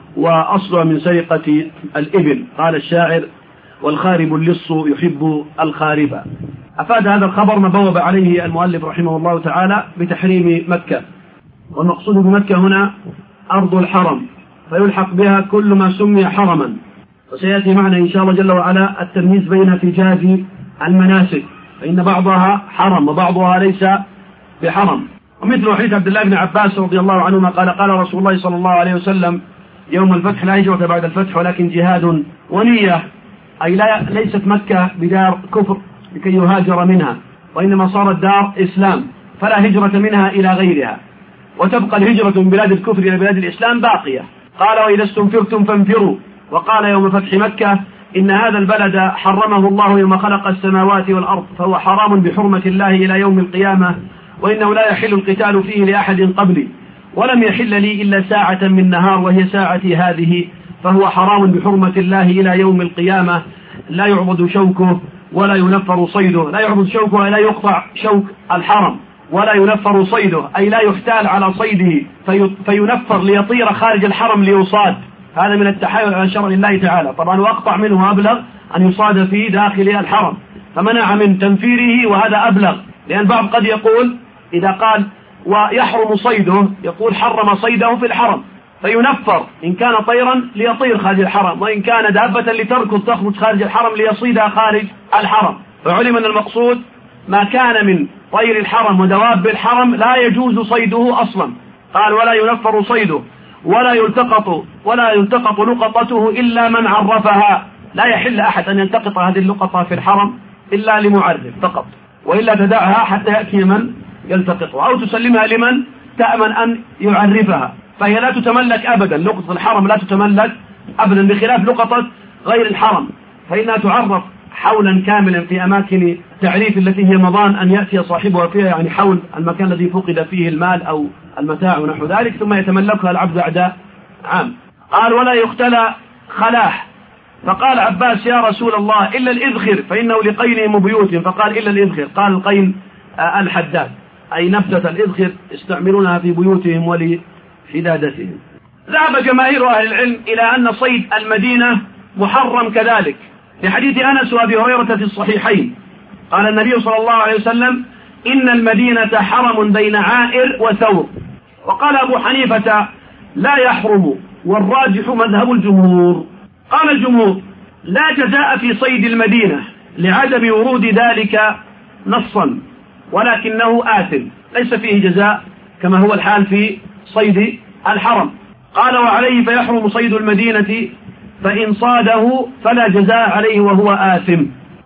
S2: وأصلها من سرقة الإبل. قال الشاعر والخارب اللص يحب الخاربة. أفاد هذا الخبر ما بوب عليه المؤلف رحمه الله تعالى بتحريم مكة، والمقصود بمكة هنا أرض الحرم، فيلحق بها كل ما سمي حرما، وسيأتي معنا إن شاء الله جل وعلا التمييز بين فجاج المناسك، فإن بعضها حرم وبعضها ليس بحرم. ومثل حديث عبد الله بن عباس رضي الله عنهما قال قال رسول الله صلى الله عليه وسلم يوم الفتح لا هجرة بعد الفتح ولكن جهاد ونية، أي لا ليست مكة بدار كفر لكي يهاجر منها، وإنما صارت دار إسلام فلا هجرة منها إلى غيرها، وتبقى الهجرة من بلاد الكفر إلى بلاد الإسلام باقية. قال وإذا استنفرتم فانفروا. وقال يوم فتح مكة إن هذا البلد حرمه الله يوم خلق السماوات والأرض فهو حرام بحرمة الله إلى يوم القيامة، وإنه لا يحل القتال فيه لأحد قبلي ولم يحل لي إلا ساعة من نهار وهي ساعتي هذه، فهو حرام بحرمة الله إلى يوم القيامة، لا يعبد شوكه ولا ينفر صيده. لا يعبد شوكه أي لا يقطع شوك الحرم، ولا ينفر صيده أي لا يحتال على صيده في فينفر ليطير خارج الحرم ليصاد. هذا من التحايل على شرع الله تعالى طبعا، وأقطع منه أبلغ أن يصاد في داخل الحرم، فمنع من تنفيره وهذا أبلغ. لأن بعض قد يقول إذا قال ويحرم صيده يقول حرم صيده في الحرم، فينفر إن كان طيرا ليطير خارج الحرم، وإن كان دابة لتركض تخرج خارج الحرم ليصيدها خارج الحرم. فعلم أن المقصود ما كان من طير الحرم ودواب الحرم لا يجوز صيده أصلا. قال ولا ينفر صيده ولا يلتقط ولا يلتقط لقطته إلا من عرفها. لا يحل أحد أن يلتقط هذه اللقطة في الحرم إلا لمعرف فقط، وإلا تدعها حتى يأتي من يلتقطها أو تسلمها لمن تأمن أن يعرفها، فهي لا تتملك أبدا. لقطة الحرم لا تتملك أبدا، بخلاف لقطة غير الحرم فإنها تعرف حولا كاملا في أماكن تعريف التي هي مضان أن يأتي صاحبها فيها، يعني حول المكان الذي فقد فيه المال أو المتاع ونحو ذلك، ثم يتملكها العبد بعد عام. قال ولا يختلى خلاح. فقال عباس يا رسول الله إلا الإذخر فإنه لقينهم وبيوتهم. فقال إلا الإذخر. قال القين الحداد أي نبتة الإذخر يستعملونها في بيوتهم ولحدادتهم. ذهب جماهير أهل العلم إلى أن صيد المدينة محرم كذلك، لحديث أنس وأبي هريرة في الصحيحين قال النبي صلى الله عليه وسلم إن المدينة حرم بين عائر وثور. وقال أبو حنيفة لا يحرم والراجح مذهب الجمهور. قال الجمهور لا جزاء في صيد المدينة لعدم ورود ذلك نصا، ولكنه آثم ليس فيه جزاء كما هو الحال في صيد الحرم. قال وعليه فيحرم صيد المدينة فإن صاده فلا جزاء عليه وهو آثم.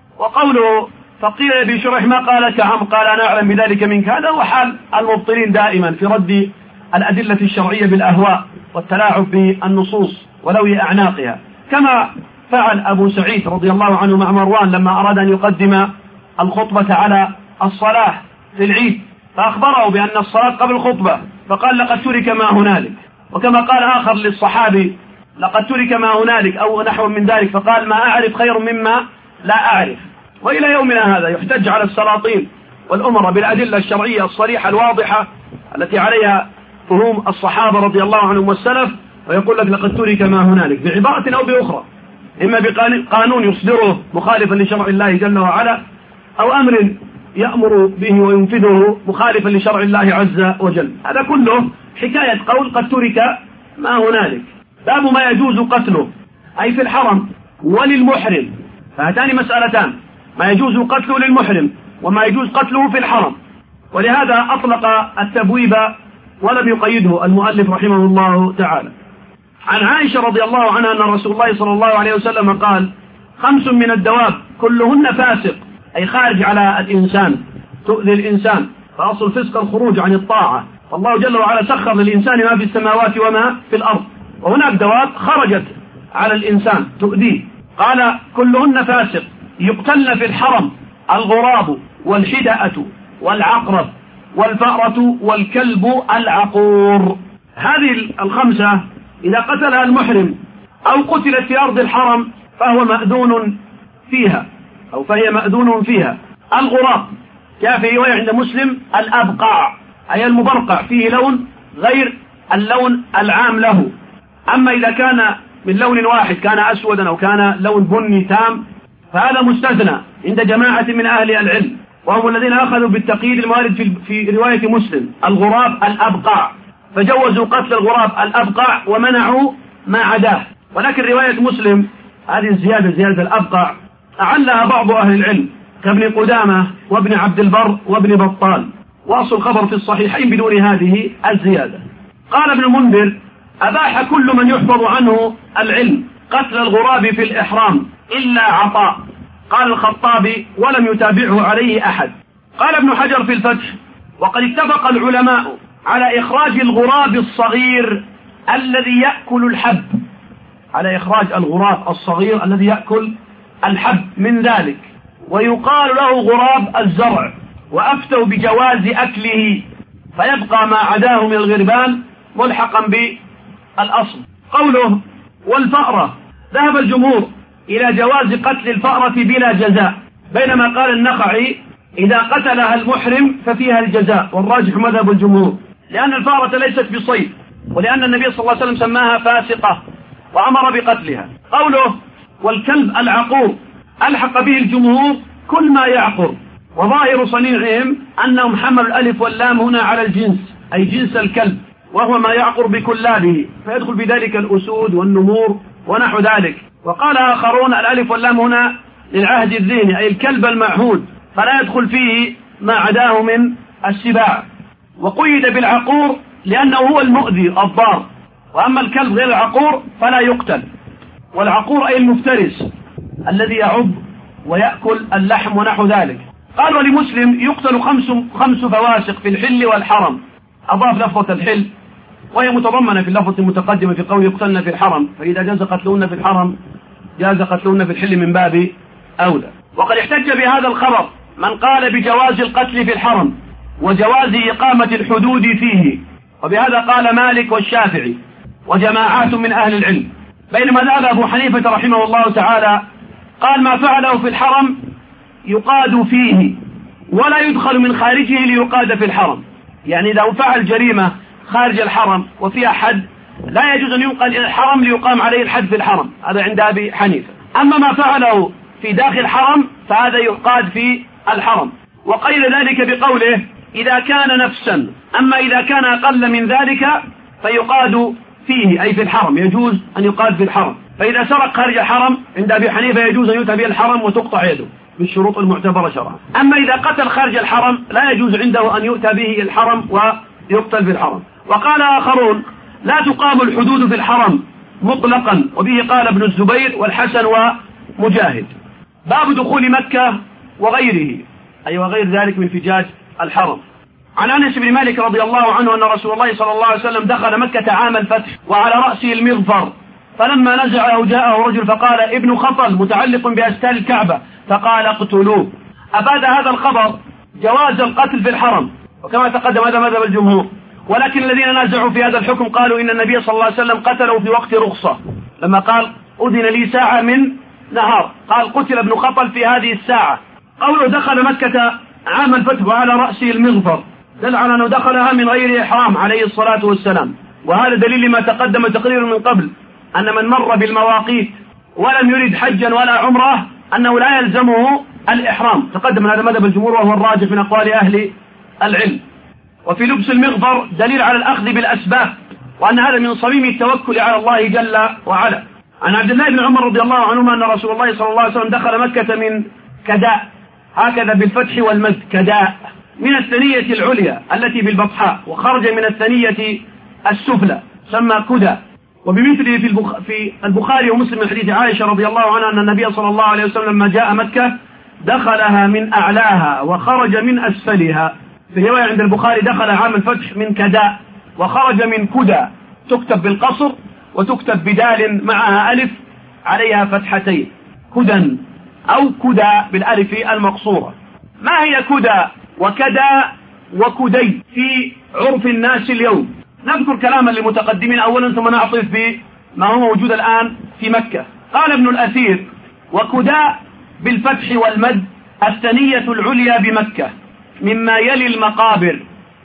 S2: وقوله فقيل أبي شريح ما قال كعم قال أنا أعلم بذلك منك، هذا هو حال المبطلين دائما في رد الأدلة الشرعية بالأهواء والتلاعب بالنصوص ولوي أعناقها، كما فعل أبو سعيد رضي الله عنه مع مروان لما أراد أن يقدم الخطبة على الصلاة في العيد، فأخبره بأن الصلاة قبل الخطبة فقال لقد ترك ما هنالك. وكما قال آخر للصحابي لقد ترك ما هنالك أو نحو من ذلك، فقال ما أعرف خير مما لا أعرف. وإلى يومنا هذا يحتج على السلاطين والأمراء بالأدلة الشرعية الصريحة الواضحة التي عليها فهوم الصحابة رضي الله عنهم والسلف، ويقول لك لقد ترك ما هنالك بعبارة أو بأخرى، إما بقانون يصدره مخالفا لشرع الله جل وعلا، أو أمر يأمر به وينفذه مخالفا لشرع الله عز وجل. هذا كله حكاية قول قد ترك ما هنالك. باب ما يجوز قتله أي في الحرم وللمحرم، فهاتان مسألتان: ما يجوز قتله للمحرم وما يجوز قتله في الحرم. ولهذا أطلق التبويب ولم يقيده المؤلف رحمه الله تعالى. عن عائشة رضي الله عنها أن رسول الله صلى الله عليه وسلم قال: خمس من الدواب كلهن فاسق، أي خارج على الإنسان، تؤذي الإنسان، فأصل الفسق الخروج عن الطاعة، فالله جل وعلا سخر للإنسان ما في السماوات وما في الأرض، وهناك دواب خرجت على الإنسان تؤذيه. قال: كلهن فاسق يقتلن في الحرم: الغراب والحدأة والعقرب والفأرة والكلب العقور. هذه الخمسة إذا قتلها المحرم أو قتلت في أرض الحرم فهو مأذون فيها أو فهي مأذون فيها. الغراب جاء في رواية عند مسلم الأبقع، أي المبرقع، فيه لون غير اللون العام له. أما إذا كان من لون واحد، كان أسودا أو كان لون بني تام، فهذا مستثنى عند جماعة من أهل العلم، وهم الذين أخذوا بالتقييد الموارد في, في رواية مسلم: الغراب الأبقع، فجوزوا قتل الغراب الأبقع ومنعوا ما عداه. ولكن رواية مسلم هذه الزيادة، زيادة الأبقع، أعلها بعض أهل العلم كابن قدامة وابن عبد البر وابن بطال، وأصل الخبر في الصحيحين بدون هذه الزيادة. قال ابن المنذر: أباح كل من يحفظ عنه العلم قتل الغراب في الإحرام إلا عطاء. قال الخطابي: ولم يتابعه عليه أحد. قال ابن حجر في الفتح: وقد اتفق العلماء على إخراج الغراب الصغير الذي يأكل الحب، على إخراج الغراب الصغير الذي يأكل الحب من ذلك، ويقال له غراب الزرع، وأفتوا بجواز أكله، فيبقى ما عداه من الغربان ملحقا بالأصل. قوله: والفأرة، ذهب الجمهور إلى جواز قتل الفأرة بلا جزاء، بينما قال النخعي: إذا قتلها المحرم ففيها الجزاء، والراجح مذهب الجمهور، لأن الفأرة ليست بصيد، ولأن النبي صلى الله عليه وسلم سماها فاسقة وأمر بقتلها. قوله: والكلب العقور، ألحق به الجمهور كل ما يعقر، وظاهر صنيعهم أنهم حملوا الألف واللام هنا على الجنس، أي جنس الكلب، وهو ما يعقر بكلابه، فيدخل بذلك الأسود والنمور ونحو ذلك. وقال آخرون: الألف واللام هنا للعهد الذهني، أي الكلب المعهود، فلا يدخل فيه ما عداه من السباع. وقيد بالعقور لأنه هو المؤذي الضار، وأما الكلب غير العقور فلا يقتل. والعقور أي المفترس الذي يعض ويأكل اللحم ونحو ذلك. قال: ولمسلم: يقتل خمس, خمس فواسق في الحل والحرم. أضاف لفظة الحل، وهي متضمنة في اللفظة المتقدمة في قول يقتلن في الحرم، فإذا جاز قتلهن في الحرم جاز قتلهن في الحل من باب أولى. وقد احتج بهذا الخبر من قال بجواز القتل في الحرم وجواز إقامة الحدود فيه، وبهذا قال مالك والشافعي وجماعات من أهل العلم. بينما ذهب أبو حنيفة رحمه الله تعالى قال: ما فعله في الحرم يقاد فيه ولا يدخل من خارجه ليقاد في الحرم، يعني إذا فعل جريمة خارج الحرم وفيها حد لا يجوز أن ينقل إلى الحرم ليقام عليه الحد في الحرم، هذا عند أبي حنيفة. أما ما فعله في داخل الحرم فهذا يقاد في الحرم. وقيل ذلك بقوله: إذا كان نفسا، أما إذا كان أقل من ذلك فيقاد فيه، أي في الحرم، يجوز أن يقاد في الحرم. فإذا سرق خارج الحرم عند أبي حنيفة يجوز أن يؤتى به الحرم وتقطع يده بالشروط المعتبرة شرعا. أما إذا قتل خارج الحرم لا يجوز عنده أن يؤتى به الحرم ويقتل في الحرم. وقال آخرون: لا تقام الحدود في الحرم مطلقا، وبه قال ابن الزبير والحسن ومجاهد. باب دخول مكة وغيره، أي وغير ذلك من فجاج الحرم. عن أنس بن مالك رضي الله عنه أن رسول الله صلى الله عليه وسلم دخل مكة عام الفتح وعلى رأسه المغفر، فلما نزعه جاءه رجل فقال: ابن خطل متعلق بأستار الكعبة، فقال: اقتلوه. أفاد هذا الخبر جواز القتل في الحرم، وكما تقدم هذا مذهب الجمهور. ولكن الذين نازعوا في هذا الحكم قالوا إن النبي صلى الله عليه وسلم قتله في وقت رخصة، لما قال: أذن لي ساعة من نهار، قال: قتل ابن خطل في هذه الساعة. قوله دخل مكة عام الفتح وعلى رأسه المغفر دل على أنه دخلها من غير إحرام عليه الصلاة والسلام، وهذا دليل لما تقدم تقرير من قبل أن من مر بالمواقيت ولم يريد حجا ولا عمره أنه لا يلزمه الإحرام. تقدم هذا مذهب الجمهور وهو الراجح من أقوال أهل العلم. وفي لبس المغفر دليل على الأخذ بالأسباب، وأن هذا من صميم التوكل على الله جل وعلا. عن عبد الله بن عمر رضي الله عنهما أن رسول الله صلى الله عليه وسلم دخل مكة من كداء، هكذا بالفتح والمد، كداء، من الثنية العليا التي بالبطحاء، وخرج من الثنية السفلى سمى كدى. وبمثله في, البخ... في البخاري ومسلم من حديث عائشة رضي الله عنها أن النبي صلى الله عليه وسلم لما جاء مكة دخلها من أعلاها وخرج من أسفلها. في رواية عند البخاري دخل عام الفتح من كداء وخرج من كدى، تكتب بالقصر وتكتب بدال معها ألف عليها فتحتين، كدى أو كدى بالألف المقصورة. ما هي كدى وكدى وكدي في عرف الناس اليوم؟ نذكر كلاما للمتقدمين أولا ثم نعطف بما هو موجود الآن في مكة. قال ابن الأثير: وكدى بالفتح والمد الثنية العليا بمكة مما يلي المقابر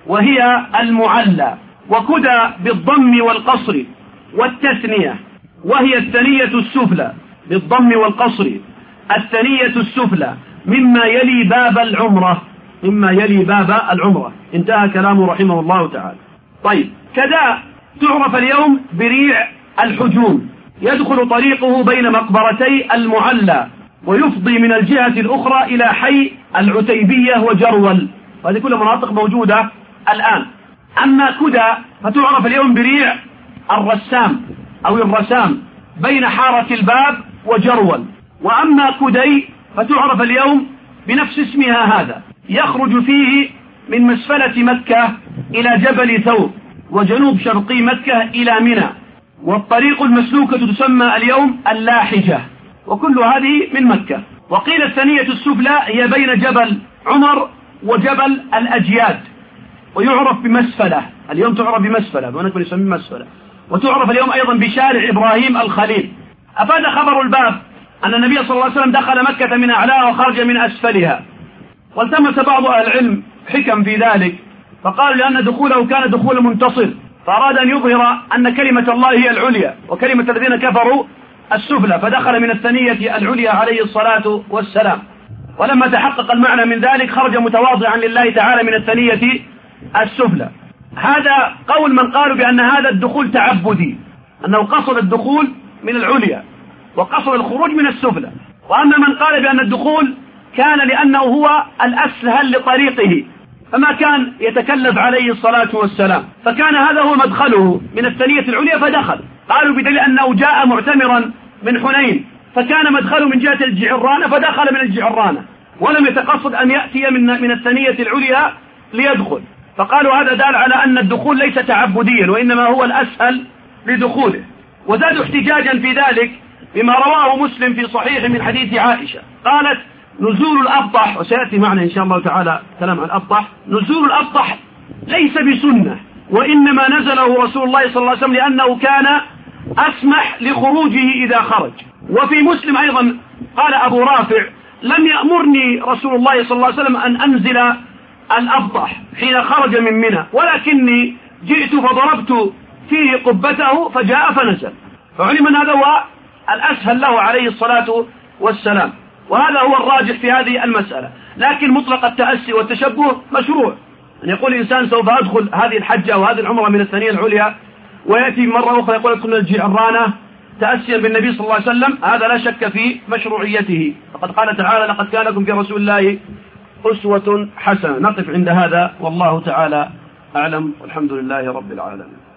S2: وهي المعلى، وكدى بالضم والقصر والتثنية وهي الثنية السفلى، بالضم والقصر الثنية السفلى مما يلي باب العمرة، مما يلي باب العمرة. انتهى كلامه رحمه الله تعالى. طيب، كذا تعرف اليوم بريع الحجون، يدخل طريقه بين مقبرتي المعلى ويفضي من الجهة الأخرى إلى حي العتيبية وجرول، وهذه كل مناطق موجودة الآن. أما كدى فتعرف اليوم بريع الرسام أو الرسام بين حارة الباب وجرول. وأما كدي فتعرف اليوم بنفس اسمها هذا، يخرج فيه من مسفلة مكة إلى جبل ثور وجنوب شرقي مكة إلى منى، والطريق المسلوكة تسمى اليوم اللاحجة، وكل هذه من مكة. وقيل الثنية السفلى هي بين جبل عمر وجبل الأجياد، ويعرف بمسفلة، اليوم تعرف بمسفلة، هناك من يسميه مسفلة، وتعرف اليوم أيضا بشارع إبراهيم الخليل. أفاد خبر الباب أن النبي صلى الله عليه وسلم دخل مكة من أعلاها وخرج من أسفلها، والتمس بعض أهل العلم حكم في ذلك، فقالوا لأن دخوله كان دخول منتصر، فأراد أن يظهر أن كلمة الله هي العليا وكلمة الذين كفروا السفلى، فدخل من الثنية العليا عليه الصلاة والسلام. ولما تحقق المعنى من ذلك خرج متواضعا لله تعالى من الثنية السفلى. هذا قول من قالوا بأن هذا الدخول تعبدي، أنه قصد الدخول من العليا وقصد الخروج من السفلى. وأما من قال بأن الدخول كان لأنه هو الأسهل لطريقه، فما كان يتكلف عليه الصلاة والسلام، فكان هذا هو مدخله من الثنية العليا فدخل. قالوا بدليل أنه جاء معتمرا من حنين فكان مدخله من جهة الجعرانة فدخل من الجعرانة، ولم يتقصد أن يأتي من من الثنية العليا ليدخل، فقالوا هذا دال على أن الدخول ليس تعبديا وإنما هو الأسهل لدخوله. وزادوا احتجاجا في ذلك بما رواه مسلم في صحيح من حديث عائشة قالت: نزول الأبطح، وسيأتي معنا إن شاء الله تعالى كلام عن الأبطح، نزول الأبطح ليس بسنة، وإنما نزله رسول الله صلى الله عليه وسلم لأنه كان أسمح لخروجه إذا خرج. وفي مسلم أيضا قال أبو رافع: لم يأمرني رسول الله صلى الله عليه وسلم أن أنزل الأبطح حين خرج من منى، ولكني جئت فضربت فيه قبته فجاء فنزل، فعلم أن هذا هو الأسهل له عليه الصلاة والسلام، وهذا هو الراجح في هذه المسألة. لكن مطلق التأسي والتشبه مشروع، أن يقول الإنسان سوف أدخل هذه الحجة أو هذه العمرة من الثنية العليا ويأتي مرة أخرى يقول لكم الجعرانة تأسيا بالنبي صلى الله عليه وسلم، هذا لا شك في مشروعيته، فقد قال تعالى: لقد كان لكم في رسول الله أسوة حسنة. نقف عند هذا والله تعالى أعلم، والحمد لله رب العالمين.